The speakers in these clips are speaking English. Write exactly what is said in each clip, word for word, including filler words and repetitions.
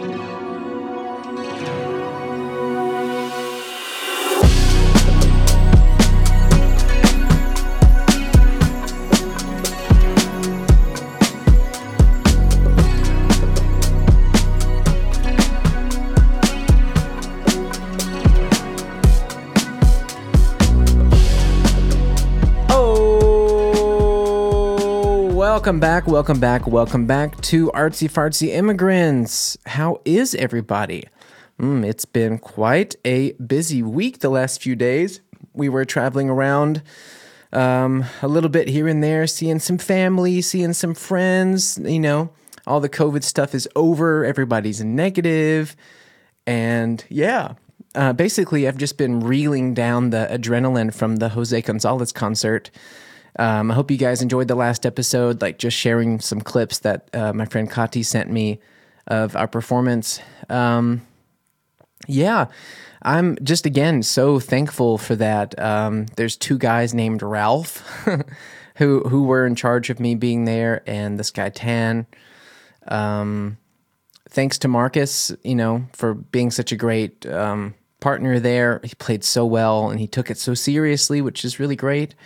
Welcome back, welcome back, welcome back to Artsy Fartsy Immigrants. How is everybody? Mm, it's been quite a busy week the last few days. We were traveling around um, a little bit here and there, seeing some family, seeing some friends. You know, all the COVID stuff is over. Everybody's negative. And yeah, uh, basically I've just been reeling down the adrenaline from the Jose Gonzalez concert. Um, I hope you guys enjoyed the last episode, like just sharing some clips that uh, my friend Kati sent me of our performance. Um, yeah, I'm just, again, so thankful for that. Um, there's two guys named Ralph who who were in charge of me being there, and this guy Tan. Um, thanks to Marcus, you know, for being such a great um, partner there. He played so well, and he took it so seriously, which is really great.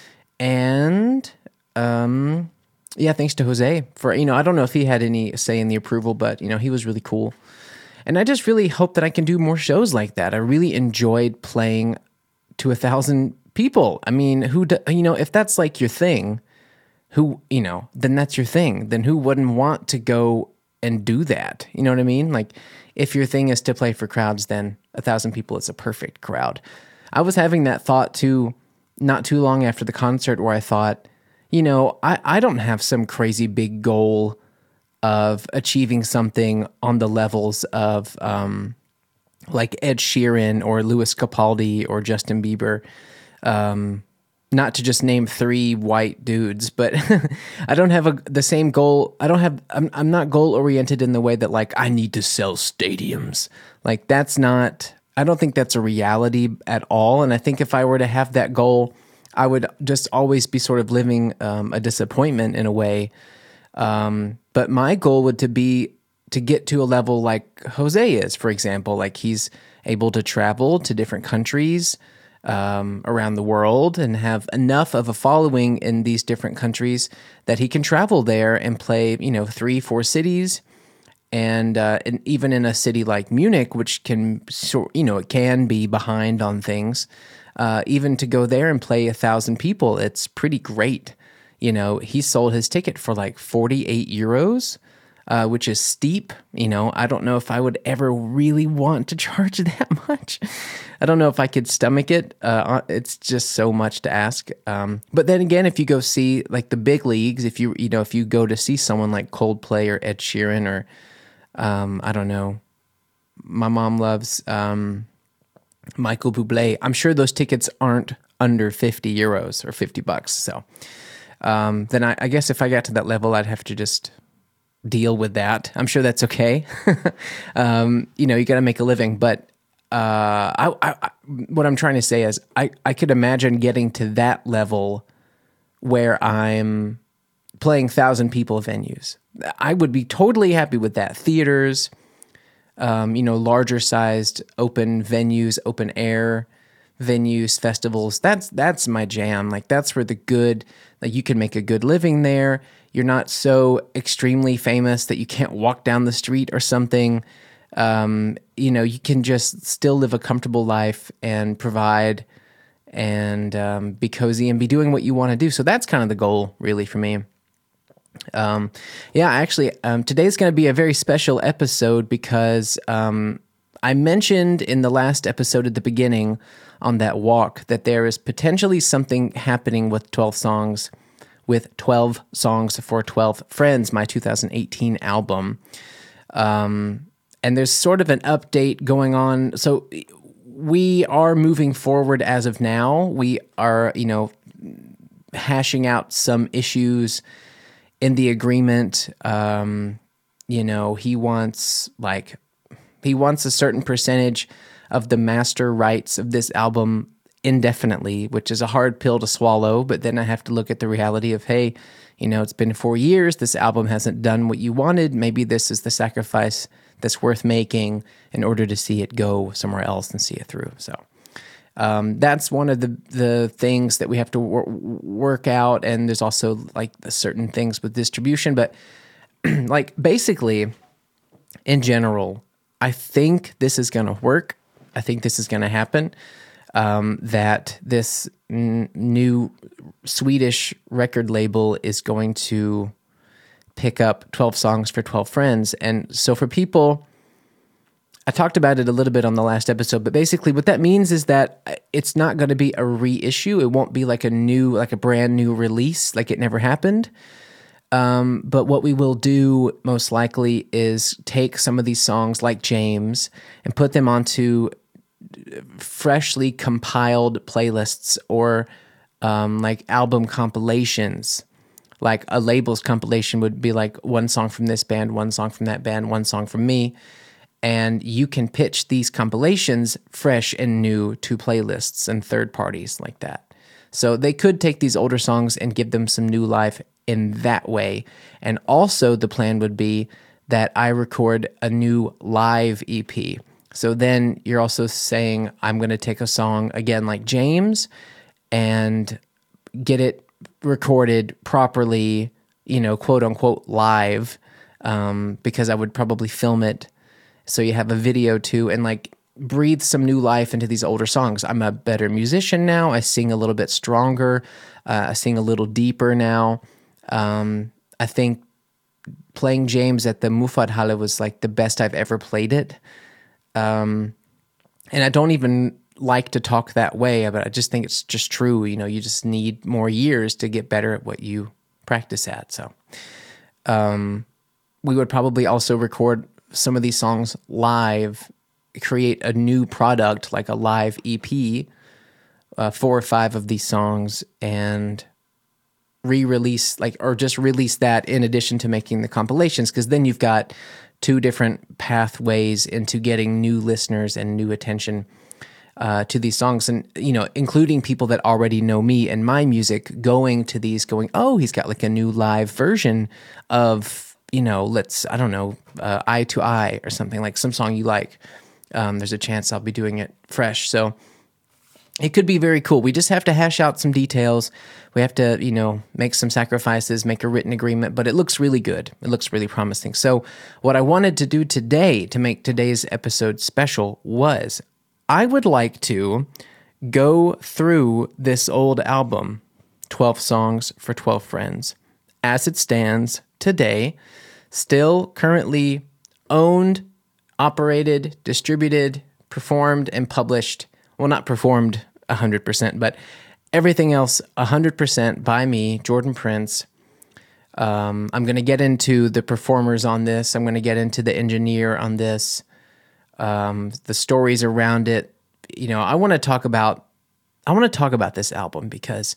And, um, yeah, thanks to Jose for, you know, I don't know if he had any say in the approval, but, you know, he was really cool. And I just really hope that I can do more shows like that. I really enjoyed playing to a thousand people. I mean, who, do, you know, if that's like your thing, who, you know, then that's your thing. Then who wouldn't want to go and do that? You know what I mean? Like, if your thing is to play for crowds, then a thousand people is a perfect crowd. I was having that thought too, not too long after the concert, where I thought, you know, I, I don't have some crazy big goal of achieving something on the levels of um, like Ed Sheeran or Louis Capaldi or Justin Bieber. Um, not to just name three white dudes, but I don't have a, the same goal. I don't have, I'm, I'm not goal oriented in the way that like, I need to sell stadiums. Like that's not, I don't think that's a reality at all. And I think if I were to have that goal, I would just always be sort of living um, a disappointment in a way. Um, but my goal would to be to get to a level like Jose is, for example, like he's able to travel to different countries um, around the world and have enough of a following in these different countries that he can travel there and play, you know, three, four cities. And, uh, and even in a city like Munich, which can, you know, it can be behind on things, uh, even to go there and play a thousand people, it's pretty great. You know, he sold his ticket for like forty-eight euros, uh, which is steep. You know, I don't know if I would ever really want to charge that much. I don't know if I could stomach it. Uh, it's just so much to ask. Um, but then again, if you go see like the big leagues, if you, you know, if you go to see someone like Coldplay or Ed Sheeran or, Um, I don't know. My mom loves um, Michael Bublé. I'm sure those tickets aren't under fifty euros or fifty bucks. So um, then I, I guess if I got to that level, I'd have to just deal with that. I'm sure that's okay. um, you know, you got to make a living. But uh, I, I, I, what I'm trying to say is I, I could imagine getting to that level where I'm playing thousand people venues. I would be totally happy with that. Theaters, um, you know, larger sized open venues, open air venues, festivals. That's that's my jam. Like that's where the good, like you can make a good living there. You're not so extremely famous that you can't walk down the street or something. Um, you know, you can just still live a comfortable life and provide and um, be cozy and be doing what you want to do. So that's kind of the goal, really, for me. Um, yeah, actually, um, today's going to be a very special episode because um, I mentioned in the last episode at the beginning on that walk that there is potentially something happening with twelve songs, with twelve songs for twelve Friends, my two thousand eighteen album. Um, and there's sort of an update going on. So we are moving forward as of now. We are, you know, hashing out some issues in the agreement. Um, you know, he wants like, he wants a certain percentage of the master rights of this album indefinitely, which is a hard pill to swallow. But then I have to look at the reality of, hey, you know, it's been four years. This album hasn't done what you wanted. Maybe this is the sacrifice that's worth making in order to see it go somewhere else and see it through. So um, that's one of the the things that we have to wor- work out. And there's also like the certain things with distribution. But like basically, in general, I think this is going to work. I think this is going to happen. Um, that this n- new Swedish record label is going to pick up twelve songs for twelve friends. And so for people, I talked about it a little bit on the last episode, but basically what that means is that it's not going to be a reissue. It won't be like a new, like a brand new release, like it never happened. Um, but what we will do most likely is take some of these songs like James and put them onto freshly compiled playlists or um, like album compilations. Like a label's compilation would be like one song from this band, one song from that band, one song from me. And you can pitch these compilations fresh and new to playlists and third parties like that. So they could take these older songs and give them some new life in that way. And also the plan would be that I record a new live E P. So then you're also saying, I'm going to take a song, again, like James, and get it recorded properly, you know, quote unquote live, um, because I would probably film it so you have a video too, and like breathe some new life into these older songs. I'm a better musician now. I sing a little bit stronger. Uh, I sing a little deeper now. Um, I think playing James at the Muffat was like the best I've ever played it. Um, and I don't even like to talk that way, but I just think it's just true. You know, you just need more years to get better at what you practice at. So, um, we would probably also record some of these songs live, create a new product, like a live E P, uh, four or five of these songs, and re-release, like, or just release that in addition to making the compilations, because then you've got two different pathways into getting new listeners and new attention uh, to these songs. And, you know, including people that already know me and my music, going to these, going, oh, he's got like a new live version of, you know, let's, I don't know, uh, Eye to Eye or something, like some song you like. Um, there's a chance I'll be doing it fresh. So it could be very cool. We just have to hash out some details. We have to, you know, make some sacrifices, make a written agreement, but it looks really good. It looks really promising. So what I wanted to do today to make today's episode special was I would like to go through this old album, twelve Songs for twelve Friends, as it stands today, still currently owned, operated, distributed, performed, and published. Well, not performed one hundred percent, but everything else one hundred percent by me, Jordan Prince. Um, I'm going to get into the performers on this. I'm going to get into the engineer on this, um, the stories around it. You know, I want to talk about, I want to talk about this album because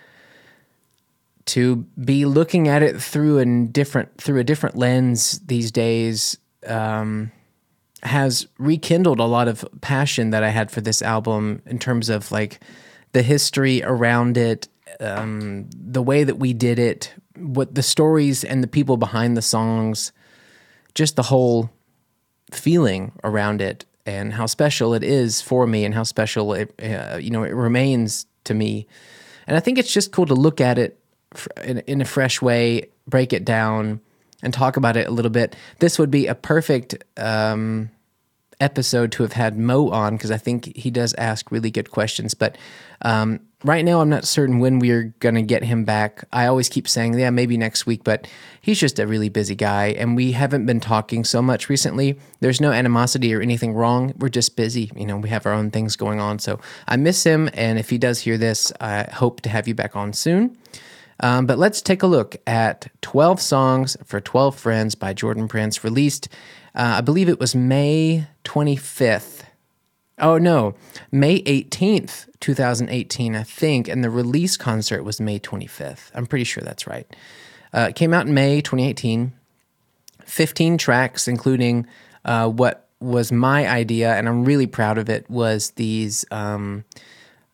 to be looking at it through a different, through a different lens these days, um, has rekindled a lot of passion that I had for this album in terms of like the history around it, um, the way that we did it, what the stories and the people behind the songs, just the whole feeling around it and how special it is for me and how special it, uh, you know, it remains to me. And I think it's just cool to look at it in, in a fresh way, break it down, and talk about it a little bit. This would be a perfect um, episode to have had Mo on, because I think he does ask really good questions. But um, right now, I'm not certain when we're going to get him back. I always keep saying, yeah, maybe next week, but he's just a really busy guy, and we haven't been talking so much recently. There's no animosity or anything wrong. We're just busy. You know, we have our own things going on. So I miss him, and if he does hear this, I hope to have you back on soon. Um, but let's take a look at twelve Songs for twelve Friends by Jordan Prince, released, uh, I believe it was May twenty-fifth. Oh, no, May eighteenth, twenty eighteen, I think, and the release concert was May twenty-fifth. I'm pretty sure that's right. Uh, it came out in May twenty eighteen, fifteen tracks, including uh, what was my idea, and I'm really proud of it, was these um,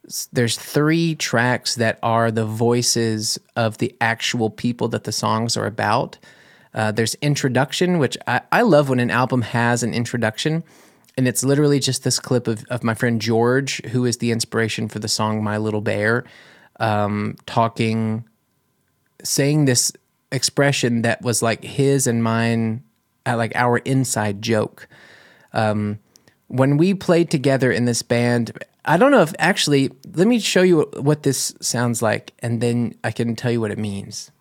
there's three tracks that are the voices of the actual people that the songs are about. Uh, there's introduction, which I, I love when an album has an introduction, and it's literally just this clip of, of my friend George, who is the inspiration for the song My Little Bear, um, talking, saying this expression that was like his and mine, uh, like our inside joke. Um, when we played together in this band, I don't know if actually, let me show you what this sounds like, and then I can tell you what it means.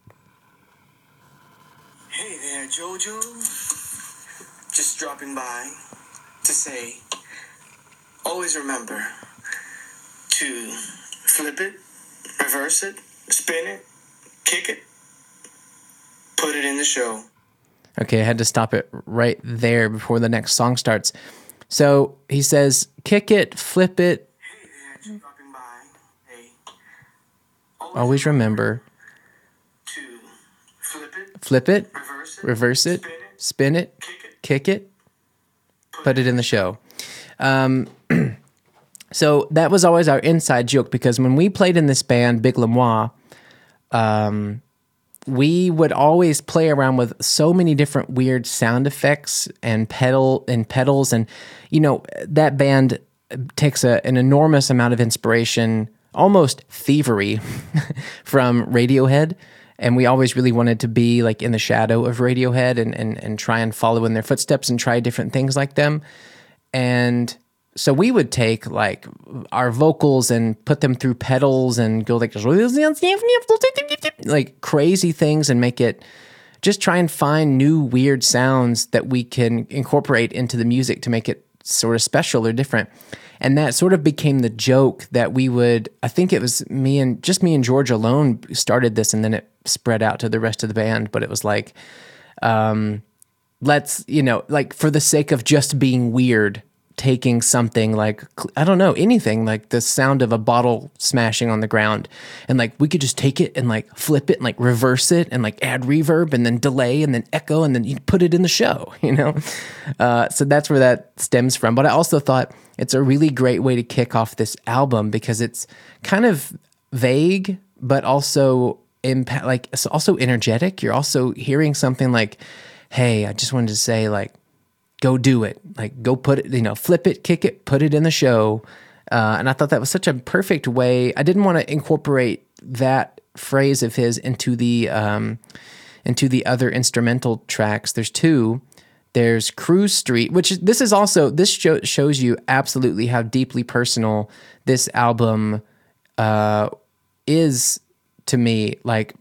Hey there, Jojo. Just dropping by to say, always remember to flip it, reverse it, spin it, kick it, put it in the show. Okay, I had to stop it right there before the next song starts. So he says, kick it, flip it. Hey there, just dropping by. Hey, Always remember to flip it, flip it, reverse it, reverse it, spin it, spin it, kick it, kick it, put it in the show. Um, so that was always our inside joke, because when we played in this band, Big Lemois, um, we would always play around with so many different weird sound effects and pedal and pedals. And, you know, that band takes a, an enormous amount of inspiration, almost thievery, from Radiohead. And we always really wanted to be like in the shadow of Radiohead and, and, and try and follow in their footsteps and try different things like them. And so we would take like our vocals and put them through pedals and go like like crazy things and make it, just try and find new weird sounds that we can incorporate into the music to make it sort of special or different. And that sort of became the joke that we would, I think it was me and just me and George alone started this, and then it spread out to the rest of the band. But it was like, um, let's, you know, like for the sake of just being weird, taking something like, I don't know, anything like the sound of a bottle smashing on the ground, and like we could just take it and like flip it and like reverse it and like add reverb and then delay and then echo and then you put it in the show, you know? Uh, so that's where that stems from. But I also thought it's a really great way to kick off this album, because it's kind of vague, but also impact, like it's also energetic. You're also hearing something like, hey, I just wanted to say, like, go do it. Like, go put it, you know, flip it, kick it, put it in the show. Uh, and I thought that was such a perfect way. I didn't want to incorporate that phrase of his into the um, into the other instrumental tracks. There's two. There's Cruise Street, which is, this is also, this show, shows you absolutely how deeply personal this album uh, is to me. Like,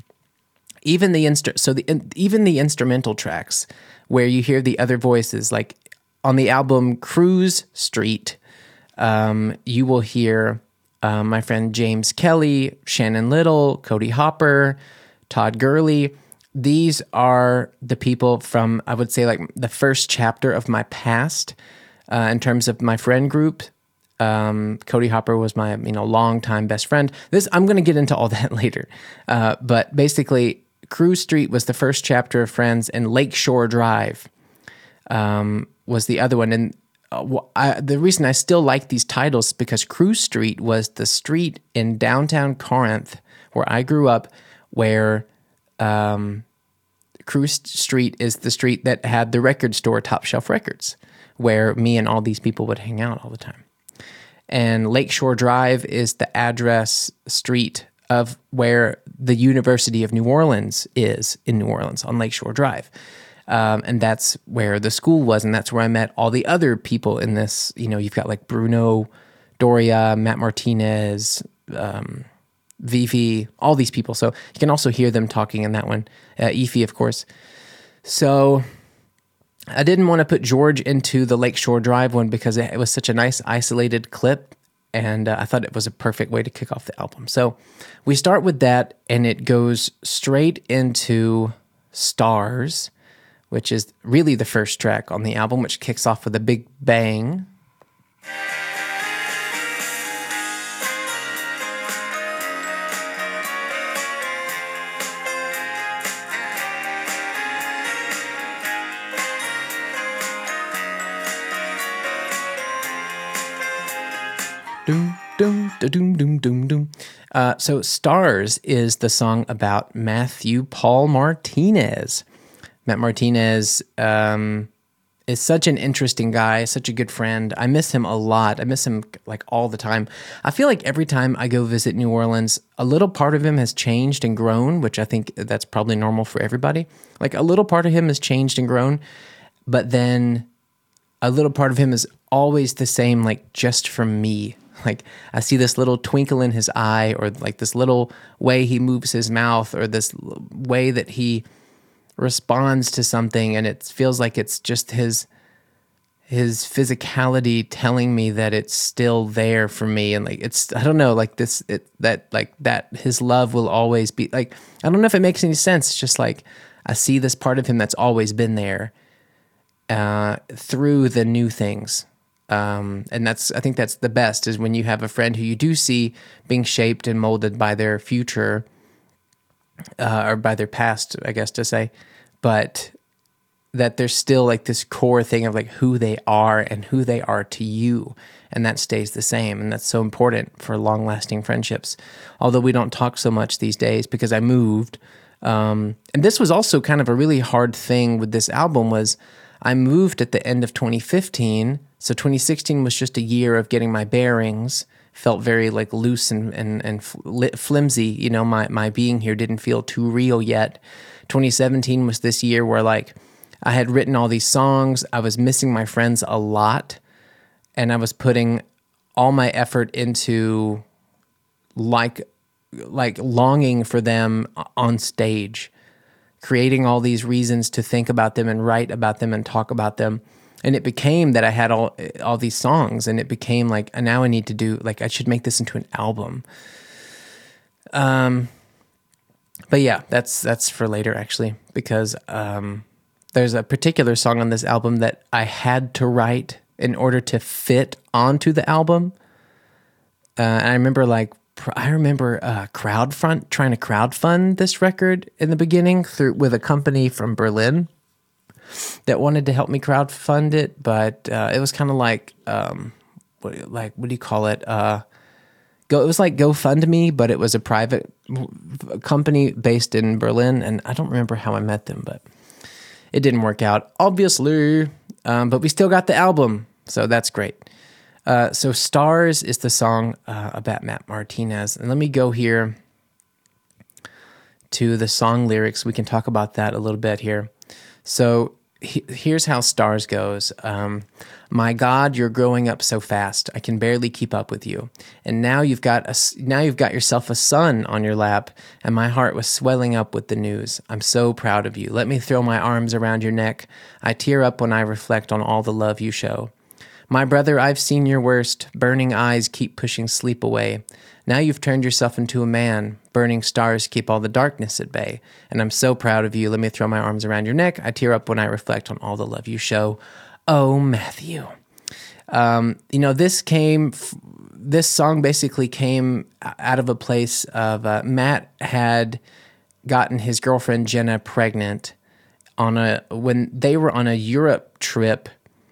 even the instru- so the even the instrumental tracks where you hear the other voices, like on the album Cruise Street, um, you will hear um, my friend James Kelly, Shannon Little, Cody Hopper, Todd Gurley. These are the people from, I would say, like the first chapter of my past uh, in terms of my friend group. Um, Cody Hopper was my, you know, longtime best friend. This, I'm going to get into all that later. Uh, but basically, Cruise Street was the first chapter of Friends, and Lakeshore Drive um, was the other one. And uh, I, the reason I still like these titles is because Cruise Street was the street in downtown Corinth where I grew up, where um, Cruise Street is the street that had the record store Top Shelf Records, where me and all these people would hang out all the time. And Lakeshore Drive is the address street of where the University of New Orleans is in New Orleans on Lakeshore Drive. Um, and that's where the school was, and that's where I met all the other people in this. You know, you've got like Bruno, Doria, Matt Martinez, um, Vivi, all these people. So you can also hear them talking in that one. Uh, Efi, of course. So I didn't want to put George into the Lakeshore Drive one because it was such a nice isolated clip, and uh, I thought it was a perfect way to kick off the album. So we start with that, and it goes straight into Stars, which is really the first track on the album, which kicks off with a big bang. Doom, Doom, da, doom, doom, doom, doom. Uh, so Stars is the song about Matthew Paul Martinez. Matt Martinez um, is such an interesting guy, such a good friend. I miss him a lot. I miss him like all the time. I feel like every time I go visit New Orleans, a little part of him has changed and grown, which I think that's probably normal for everybody. Like a little part of him has changed and grown, but then a little part of him is always the same, like just for me. Like I see this little twinkle in his eye, or like this little way he moves his mouth, or this way that he responds to something, and it feels like it's just his his physicality telling me that it's still there for me. And like it's I don't know, like this it, that like that his love will always be like, I don't know if it makes any sense. It's just like I see this part of him that's always been there uh, through the new things. Um, and that's, I think that's the best, is when you have a friend who you do see being shaped and molded by their future, uh, or by their past, I guess to say, but that there's still like this core thing of like who they are and who they are to you. And that stays the same. And that's so important for long lasting friendships. Although we don't talk so much these days because I moved. Um, and this was also kind of a really hard thing with this album was I moved at the end of twenty fifteen. So twenty sixteen was just a year of getting my bearings, felt very like loose and, and, and flimsy. You know, my, my being here didn't feel too real yet. twenty seventeen was this year where like I had written all these songs. I was missing my friends a lot, and I was putting all my effort into like, like longing for them on stage, creating all these reasons to think about them and write about them and talk about them. And it became that I had all all these songs, and it became like, now I need to do, like, I should make this into an album. Um, but yeah, that's that's for later, actually, because um, there's a particular song on this album that I had to write in order to fit onto the album. Uh, and I remember, like, I remember uh, crowdfund trying to crowdfund this record in the beginning through with a company from Berlin that wanted to help me crowdfund it, but uh, it was kind of like, um, what, like what do you call it? Uh, go. It was like GoFundMe, but it was a private company based in Berlin, and I don't remember how I met them, but it didn't work out, obviously. Um, but we still got the album, so that's great. Uh, so Stars is the song uh, about Matt Martinez, and let me go here to the song lyrics. We can talk about that a little bit here. So he, here's how Stars goes. Um, My God, you're growing up so fast. I can barely keep up with you. And now you've got a, now you've got yourself a son on your lap, and my heart was swelling up with the news. I'm so proud of you. Let me throw my arms around your neck. I tear up when I reflect on all the love you show. My brother, I've seen your worst. Burning eyes keep pushing sleep away. Now you've turned yourself into a man. Burning stars keep all the darkness at bay. And I'm so proud of you. Let me throw my arms around your neck. I tear up when I reflect on all the love you show. Oh, Matthew. Um, you know, this came, this song basically came out of a place of uh, Matt had gotten his girlfriend Jenna pregnant on a, when they were on a Europe trip.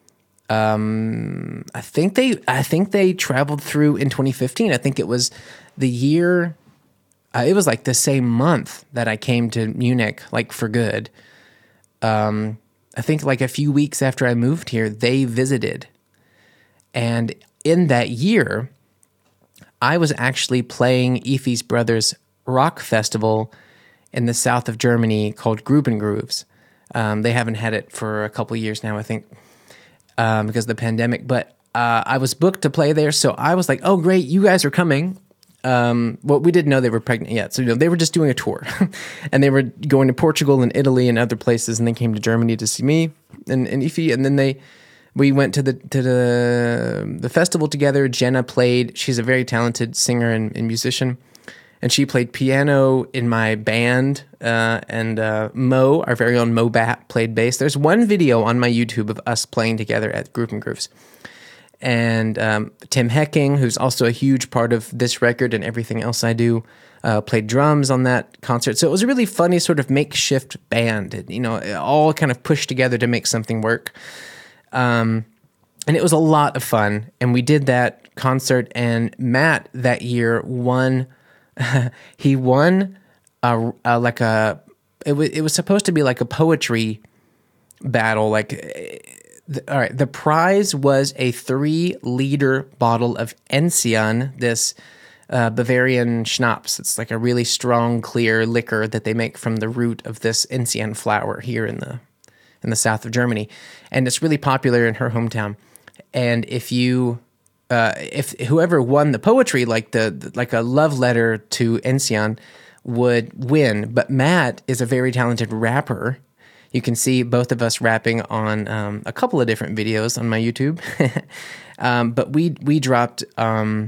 Um, I think they, I think they traveled through in twenty fifteen. I think it was the year, uh, it was like the same month that I came to Munich, like for good. Um, I think like a few weeks after I moved here, they visited. And in that year, I was actually playing Ephie's Brothers Rock Festival in the south of Germany called Gruben Grooves. Um, they haven't had it for a couple years now, I think. Um, because of the pandemic, but uh, I was booked to play there, so I was like, oh, great, you guys are coming. Um, well, we didn't know they were pregnant yet, so you know, they were just doing a tour, and they were going to Portugal and Italy and other places, and they came to Germany to see me and, and Ify, and then they, we went to the to the the festival together. Jenna played, she's a very talented singer and, and musician, and she played piano in my band, uh, and uh, Mo, our very own Mo Bat, played bass. There's one video on my YouTube of us playing together at Gruben Grooves. And um, Tim Hecking, who's also a huge part of this record and everything else I do, uh, played drums on that concert. So it was a really funny sort of makeshift band, you know, all kind of pushed together to make something work. Um, and it was a lot of fun. And we did that concert, and Matt that year won. he won a, a like a. It was it was supposed to be like a poetry battle. Like, the, all right, the prize was a three liter bottle of Enzian, this uh, Bavarian schnapps. It's like a really strong, clear liquor that they make from the root of this Enzian flower here in the in the south of Germany, and it's really popular in her hometown. And if you, uh, if whoever won the poetry, like the like a love letter to Enzian, would win. But Matt is a very talented rapper. You can see both of us rapping on um, a couple of different videos on my YouTube. um, but we we dropped um,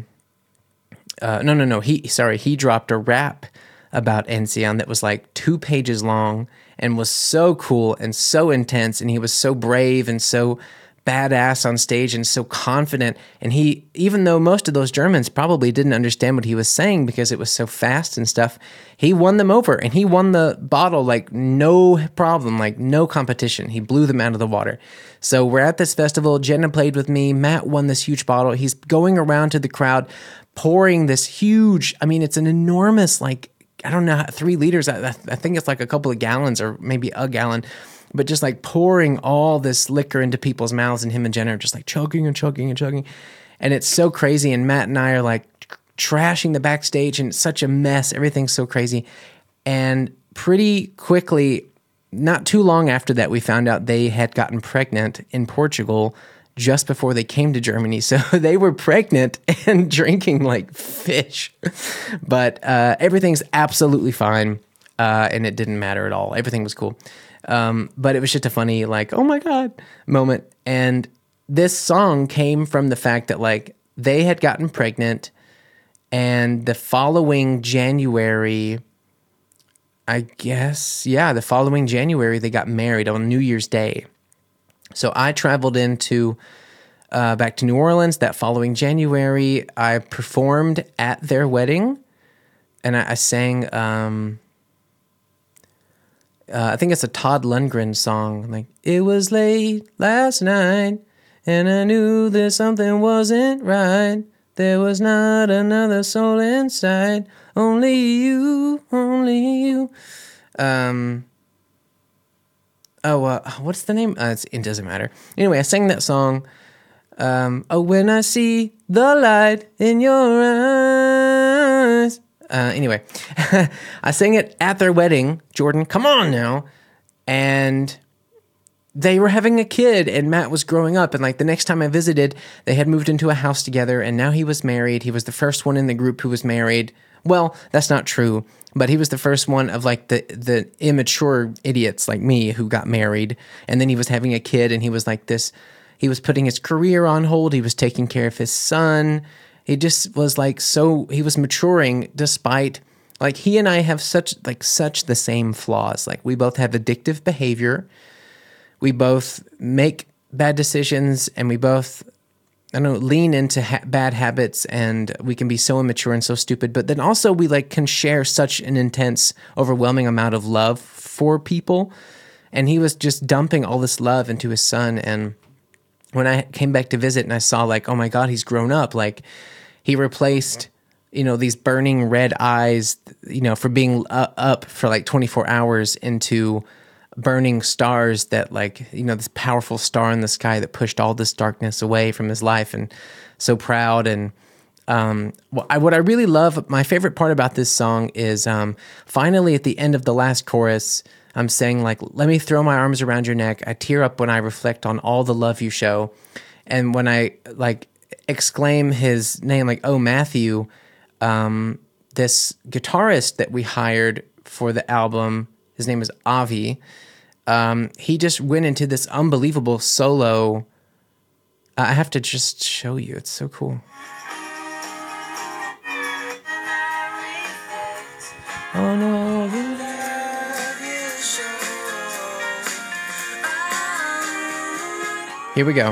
uh, no no no he sorry he dropped a rap about Enzian that was like two pages long and was so cool and so intense, and he was so brave and so badass on stage and so confident. And he, even though most of those Germans probably didn't understand what he was saying because it was so fast and stuff, he won them over, and he won the bottle like no problem, like no competition. He blew them out of the water. So we're at this festival. Jenna played with me. Matt won this huge bottle. He's going around to the crowd, pouring this huge, I mean, it's an enormous, like, I don't know, three liters. I, I think it's like a couple of gallons or maybe a gallon, but just like pouring all this liquor into people's mouths, and him and Jenna are just like chugging and chugging and chugging. And it's so crazy. And Matt and I are like trashing the backstage, and it's such a mess. Everything's so crazy. And pretty quickly, not too long after that, we found out they had gotten pregnant in Portugal just before they came to Germany. So they were pregnant and drinking like fish. But uh, everything's absolutely fine. Uh, and it didn't matter at all. Everything was cool. Um, but it was just a funny, like, oh my God moment. And this song came from the fact that, like, they had gotten pregnant, and the following January, I guess, yeah, the following January, they got married on New Year's Day. So I traveled into, uh, back to New Orleans that following January. I performed at their wedding, and I, I sang, um... Uh, I think it's a Todd Lundgren song, like, it was late last night, and I knew that something wasn't right. There was not another soul inside, only you, only you. Um. Oh, uh, what's the name? Uh, it's, it doesn't matter. Anyway, I sang that song. Um, oh, when I see the light in your eyes. Uh, anyway, I sang it at their wedding. Jordan, come on now. And they were having a kid, and Matt was growing up. And like the next time I visited, they had moved into a house together, and now he was married. He was the first one in the group who was married. Well, that's not true, but he was the first one of like the, the immature idiots like me who got married. And then he was having a kid, and he was like this, he was putting his career on hold. He was taking care of his son. He just was like, so he was maturing despite, like, he and I have such, like, such the same flaws. Like, we both have addictive behavior. We both make bad decisions, and we both, I don't know, lean into ha- bad habits, and we can be so immature and so stupid. But then also we, like, can share such an intense, overwhelming amount of love for people. And he was just dumping all this love into his son. And when I came back to visit and I saw, like, oh my God, he's grown up, like, he replaced, you know, these burning red eyes, you know, for being uh, up for like twenty-four hours into burning stars that, like, you know, this powerful star in the sky that pushed all this darkness away from his life, and so proud. And um, what I, what I really love, my favorite part about this song is um, finally at the end of the last chorus, I'm saying, like, let me throw my arms around your neck. I tear up when I reflect on all the love you show. And when I, like, exclaim his name, like, oh, Matthew, um, this guitarist that we hired for the album, his name is Avi, um, he just went into this unbelievable solo. I have to just show you. It's so cool. Oh, no. Here we go.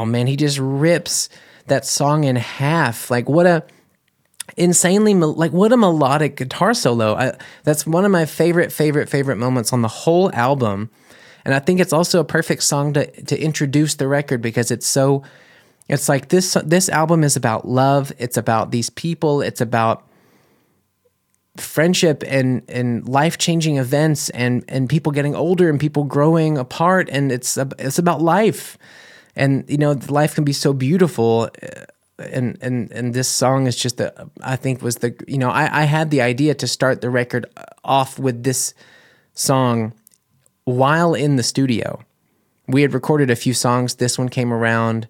oh man, he just rips that song in half. Like what a insanely, like what a melodic guitar solo. I, that's one of my favorite, favorite, favorite moments on the whole album. And I think it's also a perfect song to, to introduce the record because it's so, it's like this, this album is about love. It's about these people. It's about friendship and, and life-changing events and, and people getting older and people growing apart. And it's, it's about life. And, you know, life can be so beautiful. And, and, and this song is just, a, I think was the, you know, I, I had the idea to start the record off with this song while in the studio. We had recorded a few songs. This one came around.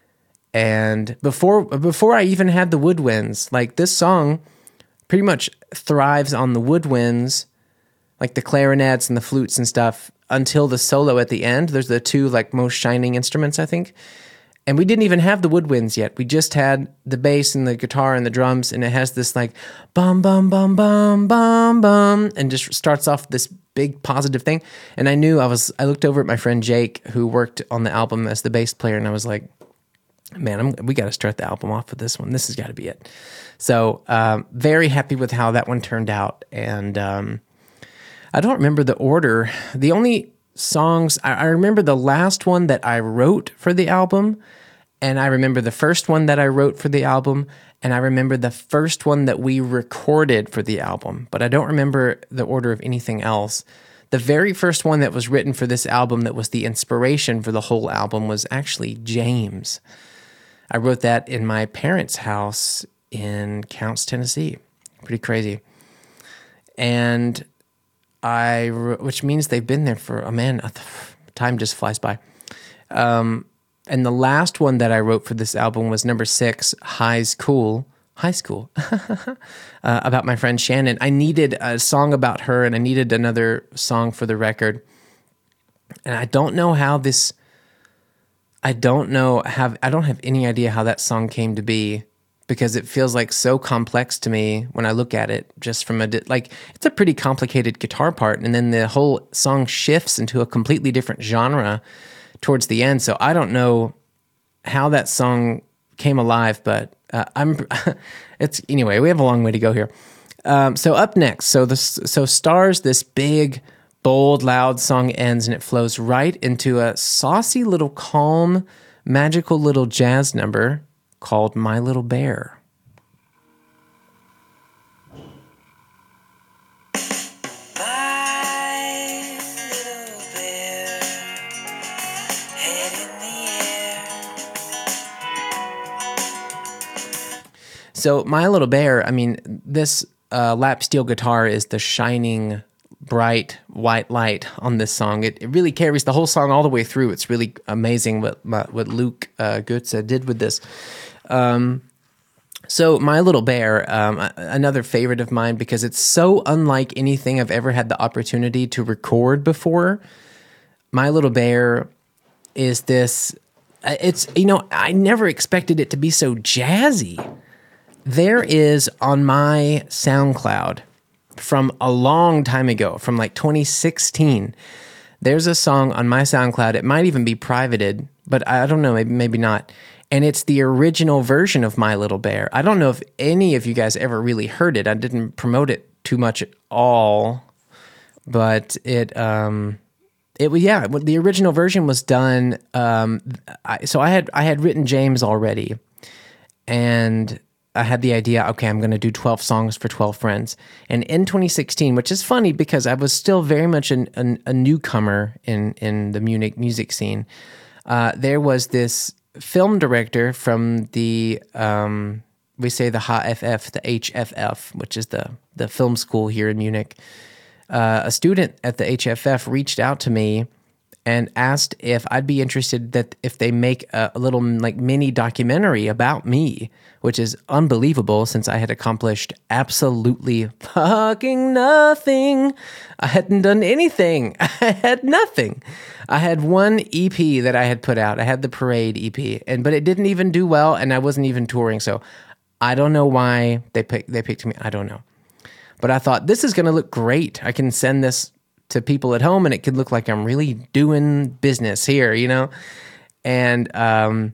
And before, before I even had the woodwinds, like this song pretty much thrives on the woodwinds, like the clarinets and the flutes and stuff, until the solo at the end. There's the two like most shining instruments, I think. And we didn't even have the woodwinds yet. We just had the bass and the guitar and the drums, and it has this like bum, bum, bum, bum, bum, bum, and just starts off this big positive thing. And I knew I was, I looked over at my friend Jake, who worked on the album as the bass player, and I was like, man, I'm, we got to start the album off with this one. This has got to be it. So um, very happy with how that one turned out. And um, I don't remember the order. The only songs, I, I remember the last one that I wrote for the album, and I remember the first one that I wrote for the album, and I remember the first one that we recorded for the album, but I don't remember the order of anything else. The very first one that was written for this album that was the inspiration for the whole album was actually James. I wrote that in my parents' house in Counce, Tennessee. Pretty crazy. And I, which means they've been there for, oh man, time just flies by. Um, and the last one that I wrote for this album was number six, High School, High School, uh, about my friend Shannon. I needed a song about her, and I needed another song for the record. And I don't know how this, I don't know, have I don't have any idea how that song came to be, because it feels like so complex to me when I look at it, just from a, like, it's a pretty complicated guitar part, and then the whole song shifts into a completely different genre towards the end. So I don't know how that song came alive, but uh, I'm, it's, anyway, we have a long way to go here. Um, so up next, so this, so Stars, this big, bold, loud song ends, and it flows right into a saucy little calm, magical little jazz number called My Little Bear. So My Little Bear, I mean, this uh, lap steel guitar is the shining, bright white light on this song. It, it really carries the whole song all the way through. It's really amazing what what Luke uh, Goetze did with this. Um, so My Little Bear, um, another favorite of mine, because it's so unlike anything I've ever had the opportunity to record before. My Little Bear is this, it's, you know, I never expected it to be so jazzy. There is on my SoundCloud from a long time ago, from like twenty sixteen, there's a song on my SoundCloud. It might even be privated, but I don't know, maybe maybe not. And it's the original version of My Little Bear. I don't know if any of you guys ever really heard it. I didn't promote it too much at all, but it, um, it was, yeah, the original version was done. Um, I, so I had I had written James already, and I had the idea, okay, I'm going to do twelve songs for twelve friends. And in twenty sixteen, which is funny because I was still very much an, an, a newcomer in, in the Munich music scene, uh, there was this film director from the, um, we say the H F F, the H F F, which is the, the film school here in Munich. Uh, a student at the H F F reached out to me and asked if I'd be interested that if they make a, a little like mini documentary about me, which is unbelievable since I had accomplished absolutely fucking nothing. I hadn't done anything. I had nothing. I had one E P that I had put out. I had the Parade E P, and but it didn't even do well, and I wasn't even touring. So I don't know why they picked they picked me. I don't know. But I thought, this is going to look great. I can send this to people at home, and it could look like I'm really doing business here, you know? And um,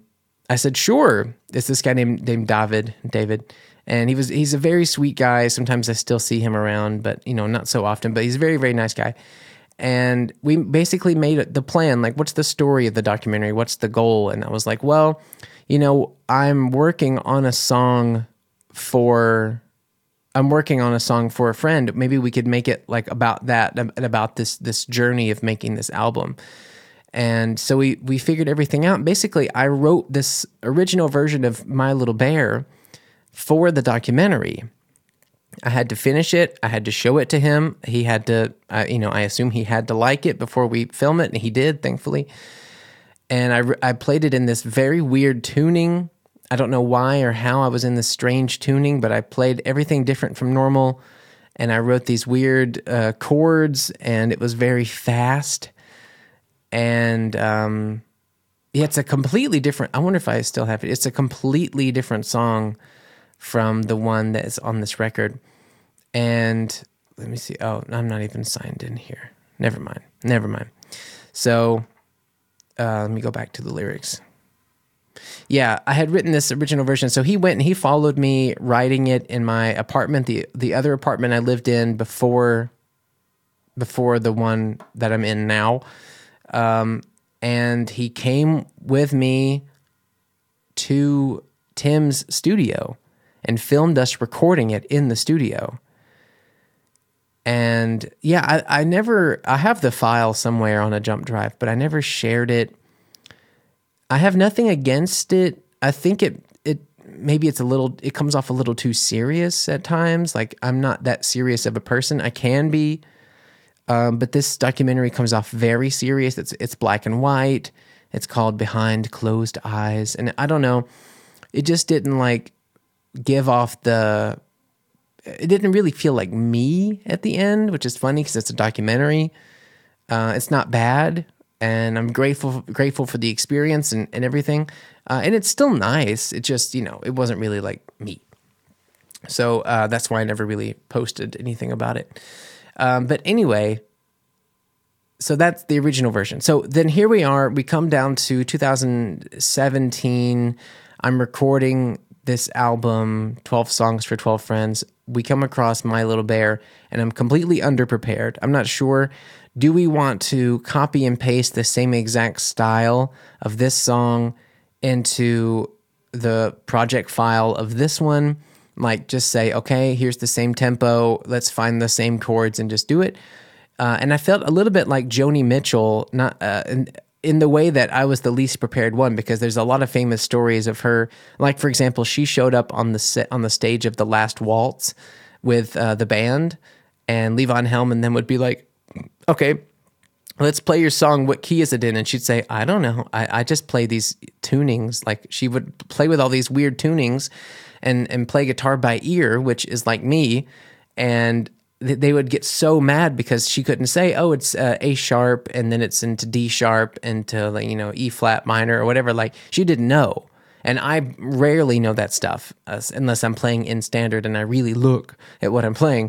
I said, sure. It's this guy named named David, David. And he was he's a very sweet guy. Sometimes I still see him around, but, you know, not so often. But he's a very, very nice guy. And we basically made the plan, like, what's the story of the documentary? What's the goal? And I was like, well, you know, I'm working on a song for... I'm working on a song for a friend. Maybe we could make it like about that and about this this journey of making this album. And so we we figured everything out. Basically, I wrote this original version of My Little Bear for the documentary. I had to finish it. I had to show it to him. He had to, uh, you know, I assume he had to like it before we film it, and he did, thankfully. And I I played it in this very weird tuning. I don't know why or how I was in this strange tuning, but I played everything different from normal, and I wrote these weird uh, chords, and it was very fast. And um, yeah, it's a completely different. I wonder if I still have it. It's a completely different song from the one that is on this record. And let me see. Oh, I'm not even signed in here. Never mind. Never mind. So uh, let me go back to the lyrics. Yeah, I had written this original version. So he went and he followed me writing it in my apartment, the the other apartment I lived in before before the one that I'm in now. Um, and he came with me to Tim's studio and filmed us recording it in the studio. And yeah, I, I never, I have the file somewhere on a jump drive, but I never shared it. I have nothing against it. I think it, it, maybe it's a little, it comes off a little too serious at times. Like, I'm not that serious of a person. I can be, um, but this documentary comes off very serious. It's, it's black and white. It's called Behind Closed Eyes. And I don't know, it just didn't like give off the, it didn't really feel like me at the end, which is funny because it's a documentary. Uh, it's not bad. And I'm grateful grateful for the experience and, and everything. Uh, and it's still nice. It just, you know, it wasn't really like me. So uh, that's why I never really posted anything about it. Um, but anyway, so that's the original version. So then here we are. We come down to two thousand seventeen. I'm recording this album, twelve Songs for twelve Friends. We come across My Little Bear, and I'm completely underprepared. I'm not sure. Do we want to copy and paste the same exact style of this song into the project file of this one? Like, just say, okay, here's the same tempo. Let's find the same chords and just do it. Uh, and I felt a little bit like Joni Mitchell, not uh, in, in the way that I was the least prepared one, because there's a lot of famous stories of her. Like, for example, she showed up on the set, on the stage of The Last Waltz with uh, the band, and Levon Helm then would be like, okay, let's play your song. What key is it in? And she'd say, I don't know. I, I just play these tunings. Like, she would play with all these weird tunings and, and play guitar by ear, which is like me. And th- they would get so mad because she couldn't say, oh, it's uh, A sharp, and then it's into D sharp, into, like, you know, E flat minor or whatever. Like, she didn't know. And I rarely know that stuff uh, unless I'm playing in standard and I really look at what I'm playing.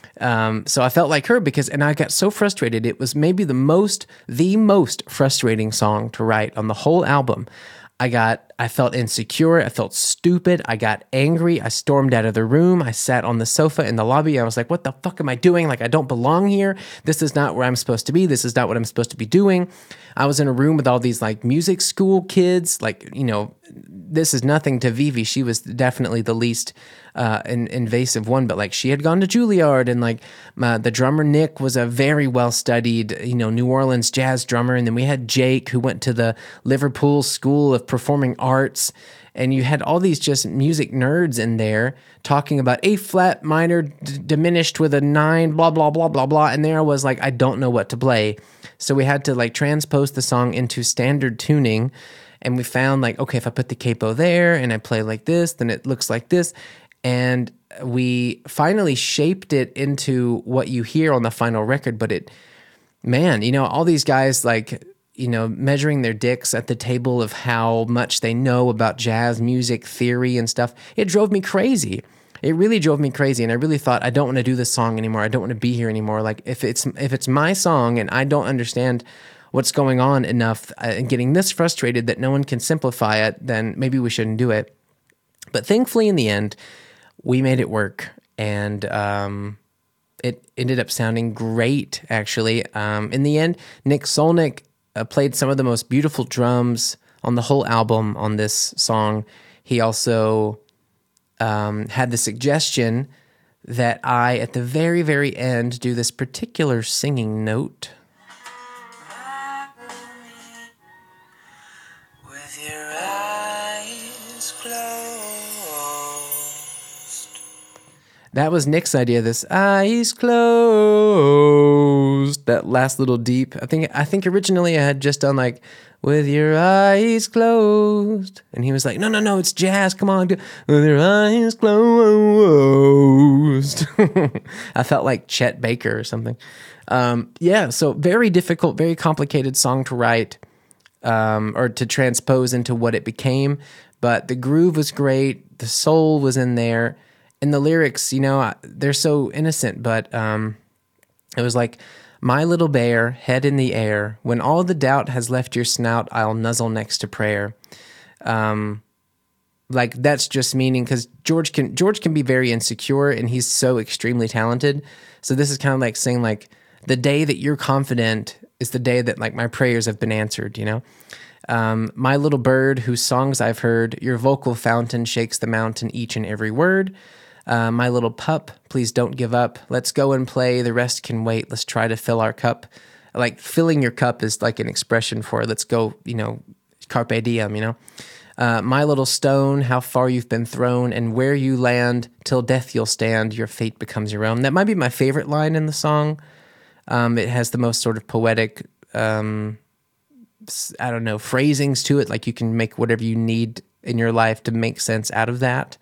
Um, so I felt like her because, and I got so frustrated. It was maybe the most, the most frustrating song to write on the whole album. I got, I felt insecure. I felt stupid. I got angry. I stormed out of the room. I sat on the sofa in the lobby. I was like, what the fuck am I doing? Like, I don't belong here. This is not where I'm supposed to be. This is not what I'm supposed to be doing. I was in a room with all these like music school kids. Like, you know, this is nothing to Vivi. She was definitely the least uh, in, invasive one, but like, she had gone to Juilliard, and like my, the drummer Nick was a very well-studied, you know, New Orleans jazz drummer. And then we had Jake, who went to the Liverpool School of Performing Arts. And you had all these just music nerds in there talking about A flat minor d- diminished with a nine, blah, blah, blah, blah, blah. And there I was like, I don't know what to play. So we had to like transpose the song into standard tuning. And we found like, okay, if I put the capo there and I play like this, then it looks like this. And we finally shaped it into what you hear on the final record. But it, man, you know, all these guys like, you know, measuring their dicks at the table of how much they know about jazz music theory and stuff. It drove me crazy. It really drove me crazy. And I really thought, I don't want to do this song anymore. I don't want to be here anymore. Like, if it's, if it's my song and I don't understand what's going on enough uh, and getting this frustrated that no one can simplify it, then maybe we shouldn't do it. But thankfully, in the end, we made it work, and um, it ended up sounding great, actually. Um, in the end, Nick Solnick uh, played some of the most beautiful drums on the whole album on this song. He also um, had the suggestion that I, at the very, very end, do this particular singing note. With your eyes closed. That was Nick's idea, this eyes closed. That last little deep. I think I think originally I had just done like, with your eyes closed. And he was like, no, no, no, it's jazz. Come on. Do, with your eyes closed. I felt like Chet Baker or something. Um, yeah, so very difficult, very complicated song to write um, or to transpose into what it became. But the groove was great. The soul was in there. And the lyrics, you know, they're so innocent, but um, it was like, my little bear, head in the air, when all the doubt has left your snout, I'll nuzzle next to prayer. Um, like that's just meaning, because George can George can be very insecure, and he's so extremely talented. So this is kind of like saying, like, the day that you're confident is the day that, like, my prayers have been answered, you know? Um, my little bird, whose songs I've heard, your vocal fountain shakes the mountain each and every word. Uh, my little pup, please don't give up. Let's go and play. The rest can wait. Let's try to fill our cup. Like, filling your cup is like an expression for let's go, you know, carpe diem, you know. Uh, my little stone, how far you've been thrown, and where you land, till death you'll stand, your fate becomes your own. That might be my favorite line in the song. Um, it has the most sort of poetic, um, I don't know, phrasings to it. Like, you can make whatever you need in your life to make sense out of that.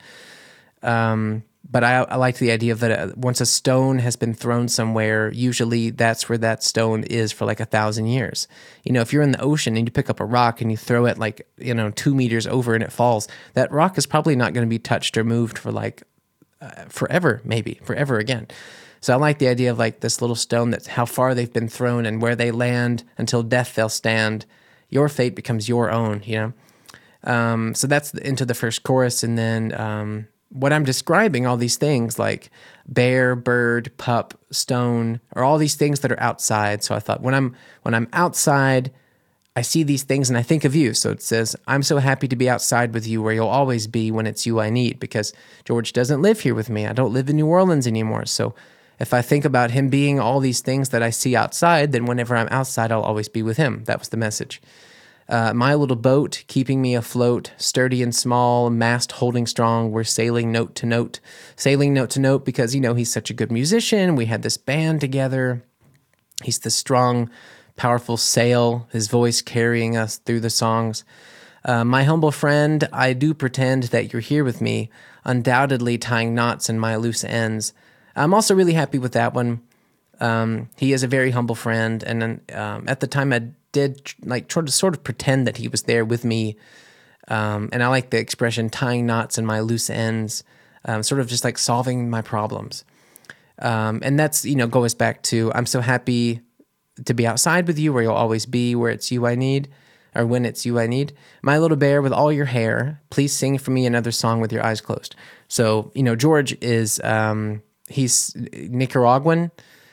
Um, But I, I like the idea of that uh, once a stone has been thrown somewhere, usually that's where that stone is for like a thousand years. You know, if you're in the ocean and you pick up a rock and you throw it like, you know, two meters over and it falls, that rock is probably not going to be touched or moved for like uh, forever, maybe forever again. So I like the idea of like this little stone, that's how far they've been thrown and where they land, until death they'll stand. Your fate becomes your own, you know? Um, so that's into the first chorus. And then, um, what I'm describing, all these things like bear, bird, pup, stone, are all these things that are outside. So I thought, when I'm when I'm outside, I see these things and I think of you. So it says, I'm so happy to be outside with you, where you'll always be when it's you I need, because George doesn't live here with me. I don't live in New Orleans anymore. So if I think about him being all these things that I see outside, then whenever I'm outside, I'll always be with him. That was the message. Uh, my little boat, keeping me afloat, sturdy and small, mast holding strong, we're sailing note to note. Sailing note to note because, you know, he's such a good musician. We had this band together. He's the strong, powerful sail, his voice carrying us through the songs. Uh, my humble friend, I do pretend that you're here with me, undoubtedly tying knots in my loose ends. I'm also really happy with that one. Um, he is a very humble friend, and um, at the time I did like try to sort of pretend that he was there with me, um, and I like the expression tying knots in my loose ends, um, sort of just like solving my problems. Um, and that's, you know, goes back to, I'm so happy to be outside with you, where you'll always be, where it's you I need, or when it's you I need. My little bear with all your hair, please sing for me another song with your eyes closed. So, you know, George is, um, he's Nicaraguan,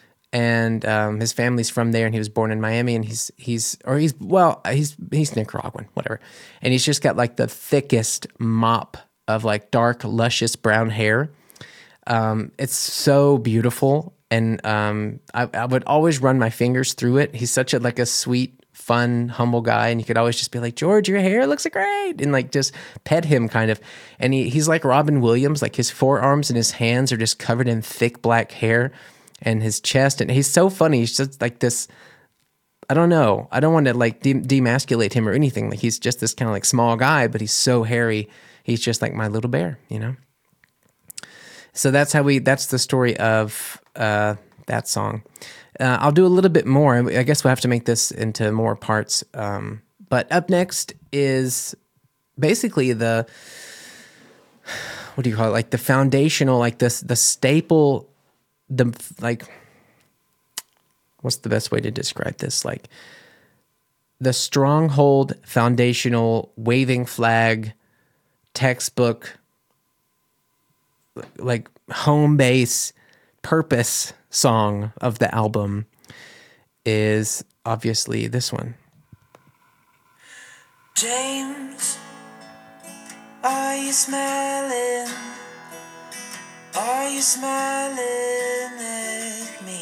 and um, his family's from there, and he was born in Miami, and he's, he's, or he's, well, he's, he's Nicaraguan, whatever. And he's just got like the thickest mop of like dark, luscious brown hair. Um, it's so beautiful. And um, I, I would always run my fingers through it. He's such a, like a sweet, fun, humble guy. And you could always just be like, George, your hair looks great. And like, just pet him kind of. And he, he's like Robin Williams, like his forearms and his hands are just covered in thick black hair. And his chest, and he's so funny. He's just like this, I don't know. I don't want to like de- demasculate him or anything. Like, he's just this kind of like small guy, but he's so hairy. He's just like my little bear, you know? So that's how we, that's the story of uh, that song. Uh, I'll do a little bit more. I guess we'll have to make this into more parts. Um, but up next is basically the, what do you call it? Like the foundational, like this, the staple, the like, what's the best way to describe this? Like the stronghold, foundational, waving flag, textbook, like home base, purpose song of the album is obviously this one. James, are you smiling? Are you smiling at me?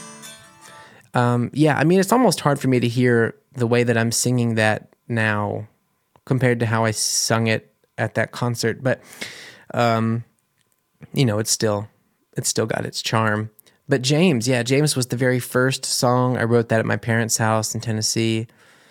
Um, yeah, I mean, it's almost hard for me to hear the way that I'm singing that now compared to how I sung it at that concert. But, um, you know, it's still, it's still got its charm. But James, yeah, James was the very first song. I wrote that at my parents' house in Tennessee.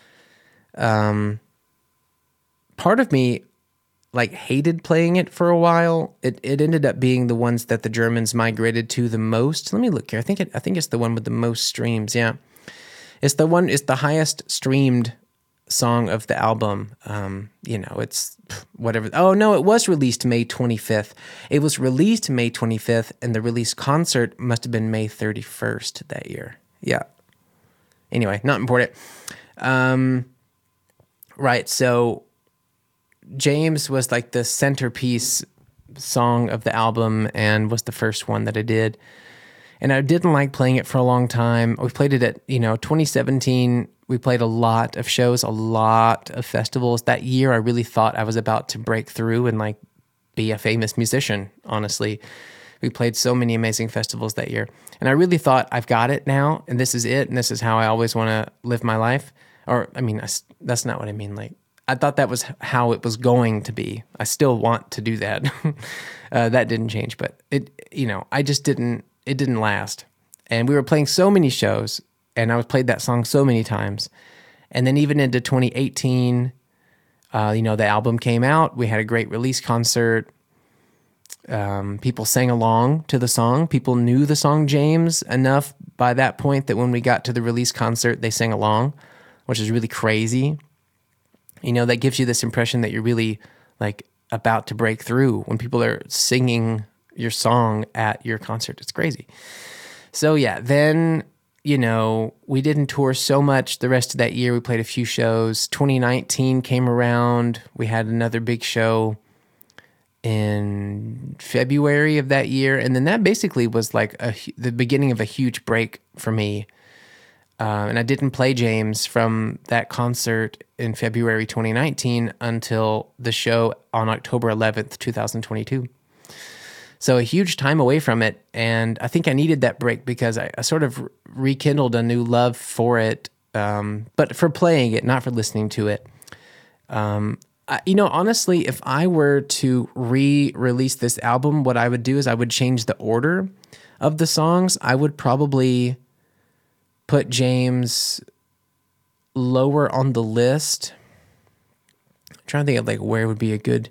Um, part of me like hated playing it for a while. It it ended up being the ones that the Germans migrated to the most. Let me look here. I think it, I think it's the one with the most streams. Yeah, it's the one. It's the highest streamed song of the album. Um, you know, it's whatever. Oh no, it was released May twenty-fifth. It was released May twenty-fifth, and the release concert must have been May thirty-first that year. Yeah. Anyway, not important. Um, right. So James was like the centerpiece song of the album and was the first one that I did. And I didn't like playing it for a long time. We played it at, you know, twenty seventeen. We played a lot of shows, a lot of festivals. That year, I really thought I was about to break through and like be a famous musician, honestly. We played so many amazing festivals that year. And I really thought, I've got it now, and this is it, and this is how I always want to live my life. Or, I mean, that's not what I mean. Like, I thought that was how it was going to be. I still want to do that. uh, that didn't change, but it, you know, I just didn't, it didn't last. And we were playing so many shows, and I was played that song so many times. And then even into twenty eighteen, uh, you know, the album came out. We had a great release concert. Um, people sang along to the song. People knew the song James enough by that point that when we got to the release concert, they sang along, which is really crazy. You know, that gives you this impression that you're really like about to break through when people are singing your song at your concert. It's crazy. So yeah, then, you know, we didn't tour so much the rest of that year. We played a few shows. twenty nineteen came around. We had another big show in February of that year. And then that basically was like a, the beginning of a huge break for me. Uh, and I didn't play James from that concert in February twenty nineteen until the show on October eleventh, twenty twenty-two. So a huge time away from it, and I think I needed that break because I, I sort of rekindled a new love for it, um, but for playing it, not for listening to it. Um, I, you know, honestly, if I were to re-release this album, what I would do is I would change the order of the songs. I would probably put James lower on the list. I'm trying to think of like where would be a good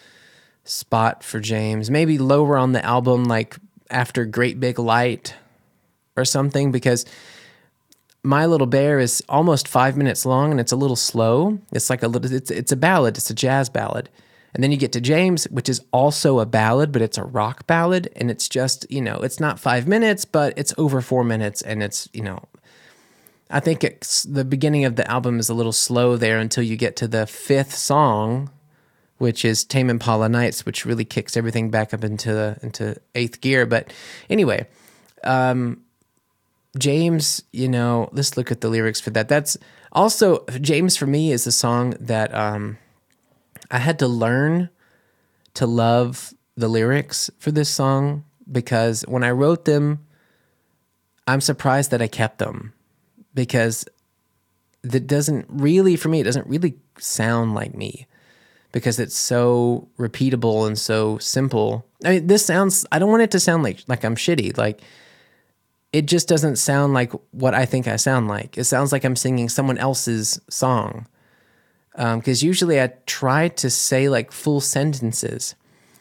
spot for James. Maybe lower on the album, like after Great Big Light or something, because My Little Bear is almost five minutes long and it's a little slow. It's like a little, it's it's a ballad. It's a jazz ballad. And then you get to James, which is also a ballad, but it's a rock ballad. And it's just, you know, it's not five minutes, but it's over four minutes. And it's, you know, I think it's, the beginning of the album is a little slow there until you get to the fifth song, which is Tame Impala Nights, which really kicks everything back up into into eighth gear. But anyway, um, James, you know, let's look at the lyrics for that. That's also, James for me is a song that um, I had to learn to love the lyrics for this song, because when I wrote them, I'm surprised that I kept them, because that doesn't really, for me, it doesn't really sound like me, because it's so repeatable and so simple. I mean, this sounds, I don't want it to sound like like I'm shitty. Like, it just doesn't sound like what I think I sound like. It sounds like I'm singing someone else's song. Because um, usually I try to say like full sentences.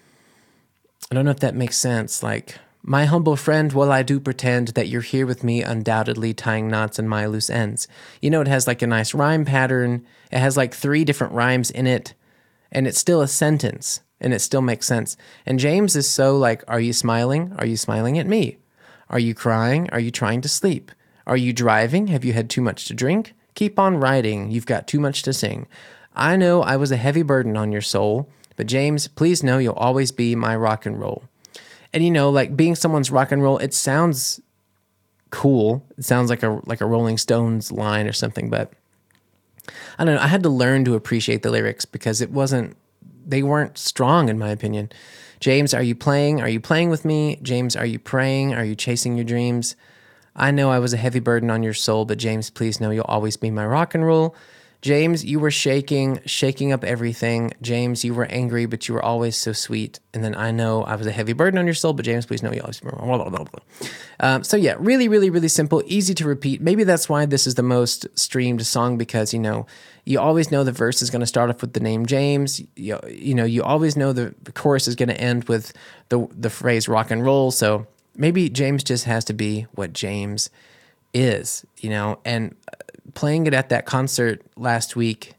I don't know if that makes sense. Like, my humble friend, well, I do pretend that you're here with me, undoubtedly tying knots in my loose ends. You know, it has like a nice rhyme pattern. It has like three different rhymes in it. And it's still a sentence, and it still makes sense. And James is so like, are you smiling? Are you smiling at me? Are you crying? Are you trying to sleep? Are you driving? Have you had too much to drink? Keep on writing. You've got too much to sing. I know I was a heavy burden on your soul, but James, please know you'll always be my rock and roll. And you know, like being someone's rock and roll, it sounds cool. It sounds like a like a Rolling Stones line or something, but I don't know. I had to learn to appreciate the lyrics because it wasn't, they weren't strong in my opinion. James, are you playing? Are you playing with me? James, are you praying? Are you chasing your dreams? I know I was a heavy burden on your soul, but James, please know you'll always be my rock and roll. James, you were shaking, shaking up everything. James, you were angry, but you were always so sweet. And then I know I was a heavy burden on your soul, but James, please know you always. Blah, blah, blah, blah. Um, so yeah, really, really, really simple, easy to repeat. Maybe that's why this is the most streamed song because you know you always know the verse is going to start off with the name James. You, you know you always know the, the chorus is going to end with the the phrase rock and roll. So maybe James just has to be what James is, you know, and. Playing it at that concert last week,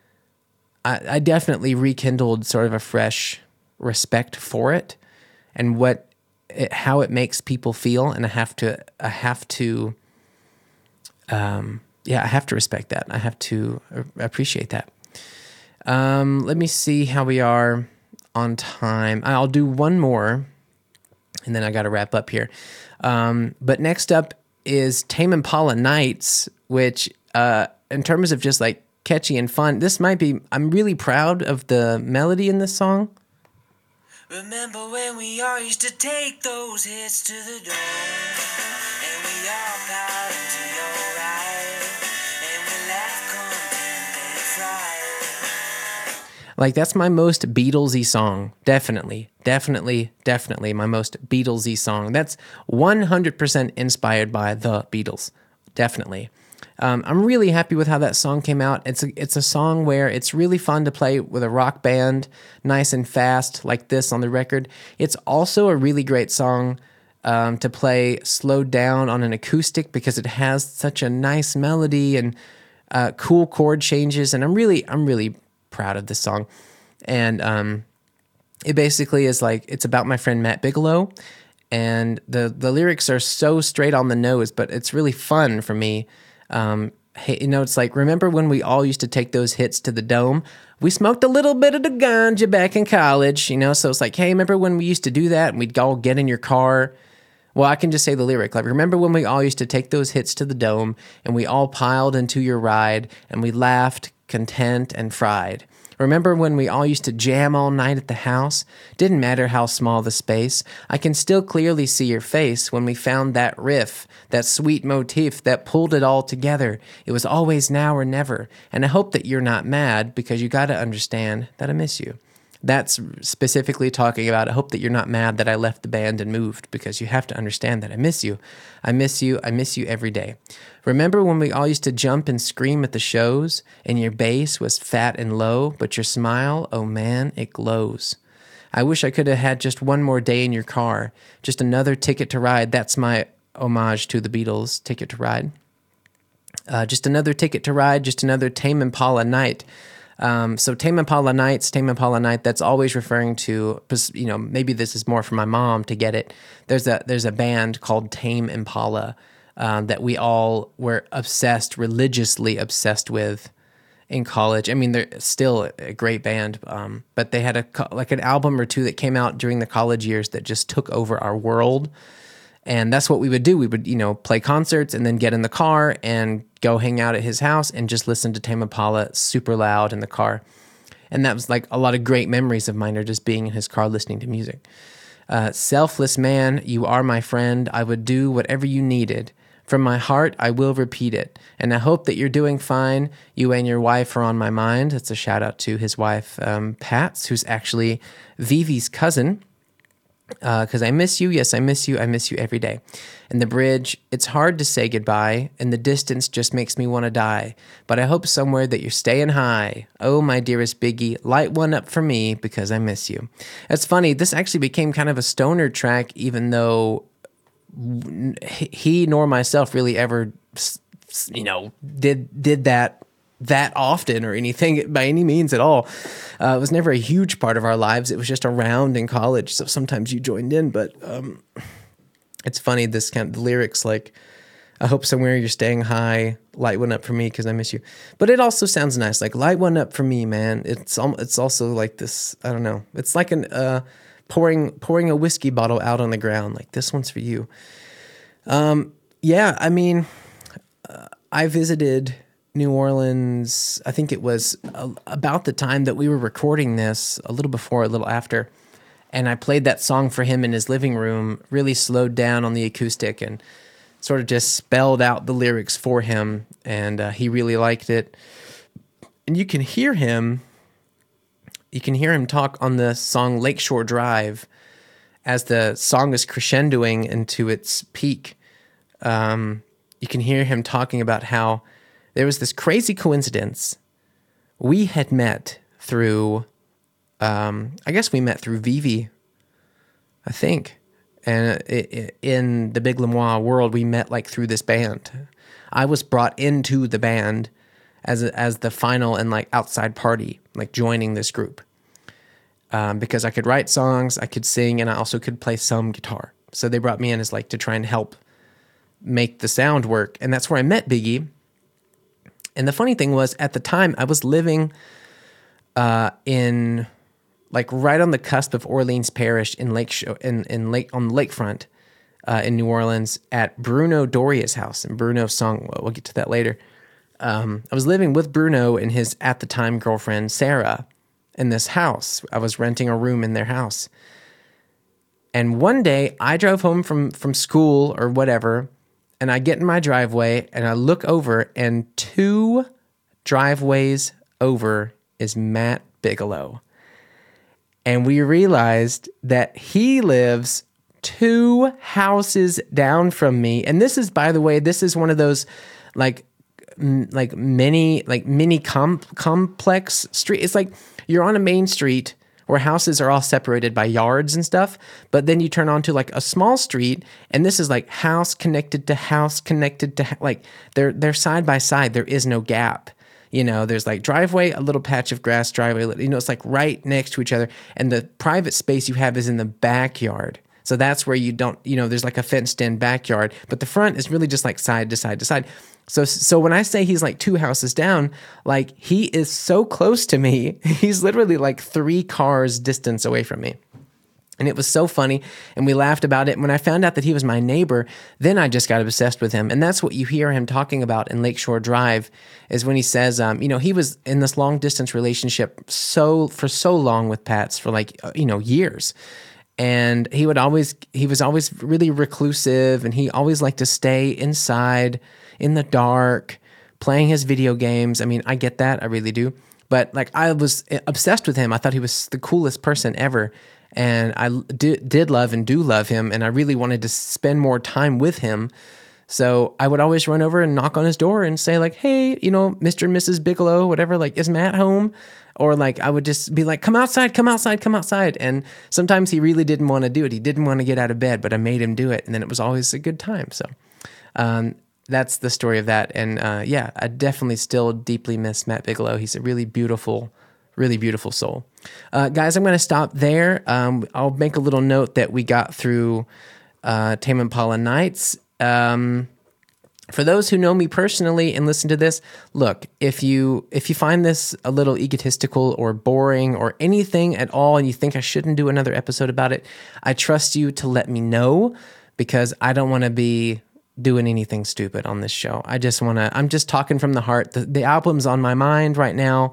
I, I definitely rekindled sort of a fresh respect for it and what it, how it makes people feel, and I have to I have to um, yeah I have to respect that. I have to appreciate that. Um, let me see how we are on time. I'll do one more, and then I got to wrap up here. Um, but next up is Tame Impala Nights, which. Uh, in terms of just like catchy and fun, this might be, I'm really proud of the melody in this song. Remember when we all used to take those hits to the door, and we all bowed into your ride, and we laughed, content, and cried. Like that's my most Beatlesy song. Definitely, definitely, definitely my most Beatlesy song. That's one hundred percent inspired by the Beatles. Definitely. Um, I'm really happy with how that song came out. It's a, it's a song where it's really fun to play with a rock band, nice and fast like this on the record. It's also a really great song um, to play slowed down on an acoustic because it has such a nice melody and uh, cool chord changes. And I'm really, I'm really proud of this song. And um, it basically is like, it's about my friend Matt Bigelow. And the, the lyrics are so straight on the nose, but it's really fun for me. Um, hey, you know, it's like, remember when we all used to take those hits to the Dome? We smoked a little bit of the ganja back in college, you know? So it's like, hey, remember when we used to do that and we'd all get in your car? Well, I can just say the lyric. Like, remember when we all used to take those hits to the Dome and we all piled into your ride and we laughed, content, and fried? Remember when we all used to jam all night at the house? Didn't matter how small the space. I can still clearly see your face when we found that riff, that sweet motif that pulled it all together. It was always now or never. And I hope that you're not mad because you got to understand that I miss you. That's specifically talking about, I hope that you're not mad that I left the band and moved because you have to understand that I miss you. I miss you. I miss you every day. Remember when we all used to jump and scream at the shows and your bass was fat and low, but your smile, oh man, it glows. I wish I could have had just one more day in your car, just another Ticket to Ride. That's my homage to the Beatles, Ticket to Ride. Uh, just another Ticket to Ride, just another Tame Impala night. Um, so Tame Impala Nights, Tame Impala Night, that's always referring to, you know, maybe this is more for my mom to get it. There's a there's a band called Tame Impala um, that we all were obsessed, religiously obsessed with in college. I mean, they're still a great band, um, but they had a like an album or two that came out during the college years that just took over our world. And that's what we would do. We would, you know, play concerts and then get in the car and go hang out at his house and just listen to Tame Impala super loud in the car. And that was like a lot of great memories of mine are just being in his car listening to music. Uh, Selfless man, you are my friend. I would do whatever you needed. From my heart, I will repeat it. And I hope that you're doing fine. You and your wife are on my mind. That's a shout out to his wife, um, Pats, who's actually Vivi's cousin. Because uh, I miss you, yes, I miss you, I miss you every day. And the bridge, it's hard to say goodbye, and the distance just makes me want to die. But I hope somewhere that you're staying high. Oh, my dearest Biggie, light one up for me because I miss you. It's funny, this actually became kind of a stoner track, even though he nor myself really ever, you know, did did that that often or anything by any means at all. Uh, it was never a huge part of our lives. It was just around in college. So sometimes you joined in, but um, it's funny, this kind of the lyrics, like, I hope somewhere you're staying high. Light one up for me because I miss you. But it also sounds nice. Like, light one up for me, man. It's it's also like this, I don't know. It's like an uh, pouring pouring a whiskey bottle out on the ground. Like, this one's for you. Um, yeah, I mean, uh, I visited New Orleans, I think it was uh, about the time that we were recording this, a little before, a little after. And I played that song for him in his living room, really slowed down on the acoustic and sort of just spelled out the lyrics for him. And uh, he really liked it. And you can hear him, you can hear him talk on the song Lakeshore Drive as the song is crescendoing into its peak. Um, you can hear him talking about how there was this crazy coincidence. We had met through, um, I guess we met through Vivi, I think. And it, it, in the Big Lemois world, we met like through this band. I was brought into the band as a, as the final and like outside party, like joining this group. Um, because I could write songs, I could sing, and I also could play some guitar. So they brought me in as like to try and help make the sound work. And that's where I met Biggie. And the funny thing was, at the time, I was living uh, in, like, right on the cusp of Orleans Parish in Lake Show, in in Lake on the lakefront uh, in New Orleans at Bruno Doria's house. And Bruno's song, well, we'll get to that later. Um, I was living with Bruno and his at the time girlfriend Sarah in this house. I was renting a room in their house. And one day, I drove home from from school or whatever. And I get in my driveway and I look over, and two driveways over is Matt Bigelow. And we realized that he lives two houses down from me. And this is, by the way, this is one of those like m- like mini like mini com- complex street. It's like you're on a main street where houses are all separated by yards and stuff, but then you turn onto like a small street, and this is like house connected to house connected to, like, they're they're side by side. There is no gap. You know, there's like driveway, a little patch of grass, driveway, you know, it's like right next to each other, and the private space you have is in the backyard. So that's where you don't, you know, there's like a fenced in backyard, but the front is really just like side to side to side. So so when I say he's like two houses down, like, he is so close to me. He's literally like three cars distance away from me. And it was so funny, and we laughed about it. And when I found out that he was my neighbor, then I just got obsessed with him. And that's what you hear him talking about in Lakeshore Drive, is when he says, um, you know, he was in this long-distance relationship so for so long with Pats for like, you know, years. And he would always, he was always really reclusive, and he always liked to stay inside in the dark, playing his video games. I mean, I get that, I really do. But like, I was obsessed with him. I thought he was the coolest person ever. And I did, did love and do love him, and I really wanted to spend more time with him. So I would always run over and knock on his door and say like, hey, you know, Mister and Missus Bigelow, whatever, like, is Matt home? Or like, I would just be like, come outside, come outside, come outside. And sometimes he really didn't want to do it. He didn't want to get out of bed, but I made him do it. And then it was always a good time. So um, that's the story of that. And uh, yeah, I definitely still deeply miss Matt Bigelow. He's a really beautiful, really beautiful soul. Uh, guys, I'm going to stop there. Um, I'll make a little note that we got through uh, Tame Impala Nights. Um, for those who know me personally and listen to this, look, if you if you find this a little egotistical or boring or anything at all, and you think I shouldn't do another episode about it, I trust you to let me know, because I don't want to be doing anything stupid on this show. I just want to, I'm just talking from the heart. The, the album's on my mind right now.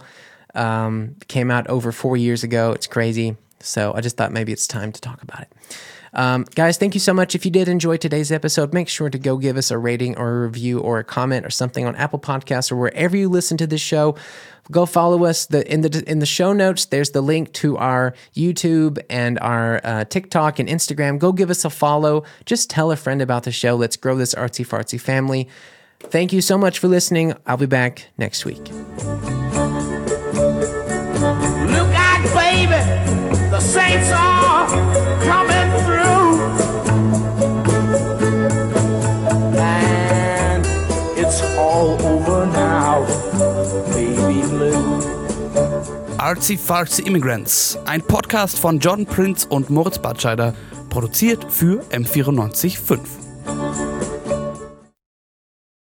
Um, came out over four years ago. It's crazy. So I just thought maybe it's time to talk about it. Um, guys, thank you so much. If you did enjoy today's episode, make sure to go give us a rating or a review or a comment or something on Apple Podcasts or wherever you listen to this show. Go follow us. The, in the in the show notes, there's the link to our YouTube and our uh, TikTok and Instagram. Go give us a follow. Just tell a friend about the show. Let's grow this artsy fartsy family. Thank you so much for listening. I'll be back next week. Look out, baby, the saints are coming through, and it's all over now, baby blue. Artsy Fartsy Immigrants, ein Podcast von John Prince und Moritz Batscheider, produziert für M vierundneunzig Komma fünf.